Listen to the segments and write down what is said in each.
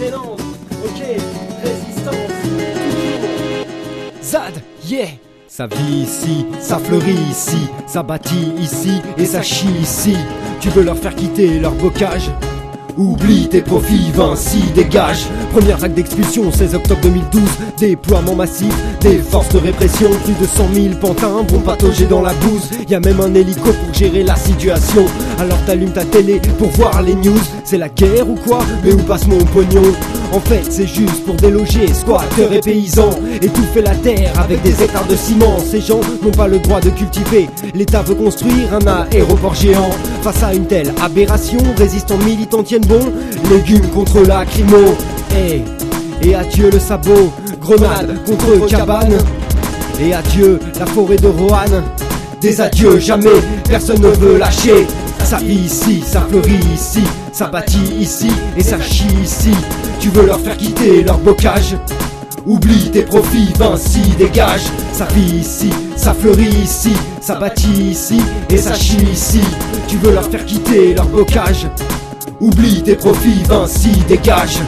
Notre-Dame-des-Landes. Ok, résistance, toujours. Zad, yeah. Ça vit ici, ça fleurit ici, ça bâtit ici et ça chie ici. Tu veux leur faire quitter leur bocage? Oublie tes profits, Vinci dégage. Première vague d'expulsion, 16 octobre 2012. Déploiement massif des forces de répression. Plus de 100 000 pantins vont patauger dans la bouse. Y'a même un hélico pour gérer la situation. Alors t'allumes ta télé pour voir les news. C'est la guerre ou quoi? Mais où passe mon pognon? En fait c'est juste pour déloger squatteurs et paysans. Étouffer la terre avec des hectares de ciment. Ces gens n'ont pas le droit de cultiver. L'État veut construire un aéroport géant. Face à une telle aberration, résistants militants tiennent bon. Légumes contre la crimo. Et adieu le sabot. Grenade contre cabane. Et adieu la forêt de Roanne. Des adieux jamais, personne ne veut lâcher. Ça vit ici, ça fleurit ici, ça bâtit ici et ça chie ici. Tu veux leur faire quitter leur bocage? Oublie tes profits, Vinci dégage. Ça vit ici, ça fleurit ici, ça bâtit ici et ça chie ici. Tu veux leur faire quitter leur bocage? Oublie tes profits, Vinci dégage.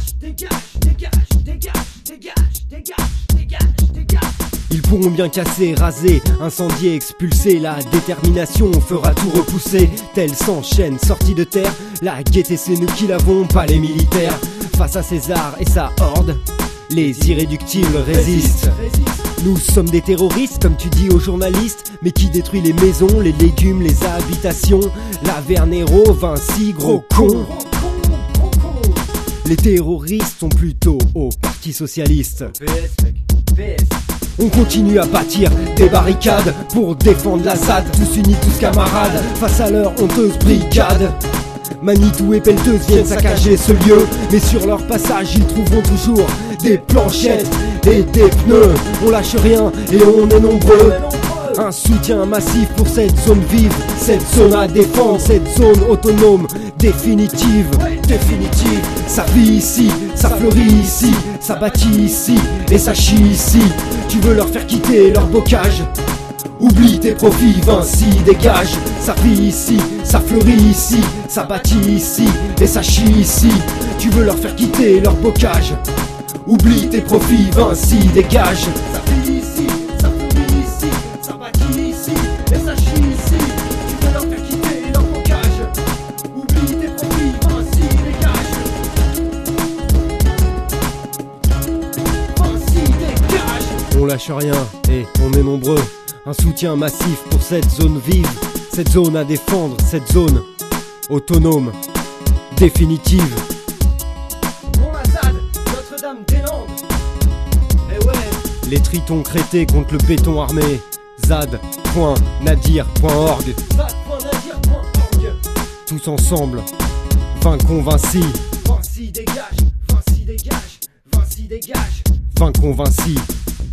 Ils pourront bien casser, raser, incendier, expulser. La détermination fera tout repousser. Telle s'enchaîne, sortie de terre. La gaieté c'est nous qui l'avons, pas les militaires. Face à César et sa horde, les irréductibles résistent. Nous sommes des terroristes, comme tu dis aux journalistes. Mais qui détruit les maisons, les légumes, les habitations. La Vernero, Vinci, gros con. Les terroristes sont plutôt au Parti Socialiste. PS mec, PS. On continue à bâtir des barricades pour défendre la ZAD. Tous unis, tous camarades, face à leur honteuse brigade. Manitou et pelleteuse viennent saccager ce lieu. Mais sur leur passage, ils trouveront toujours des planchettes et des pneus. On lâche rien et on est nombreux. Un soutien massif pour cette zone vive, cette zone à défendre, cette zone autonome, définitive, définitive. Ça vit ici, ça fleurit ici, ça bâtit ici et ça chie ici. Tu veux leur faire quitter leur bocage? Oublie tes profits, Vinci dégage. Ça vit ici, ça fleurit ici, ça bâtit ici et ça chie ici. Tu veux leur faire quitter leur bocage? Oublie tes profits, Vinci dégage. Ça vit ici, ça fleurit ici, ça bâtit ici et ça chie ici. Tu veux leur faire quitter leur bocage? Oublie tes profits, Vinci dégage. Vinci dégage. On lâche rien et on est nombreux. Un soutien massif pour cette zone vive, cette zone à défendre, cette zone autonome, définitive. Pour la ZAD, Notre-Dame-des-Landes. Eh ouais. Les tritons crétés contre le béton armé. zad.nadir.org. ZAD.nadir.org. Tous ensemble, vaincons Vinci. Vinci dégage, Vinci dégage, Vinci dégage. Vaincons Vinci.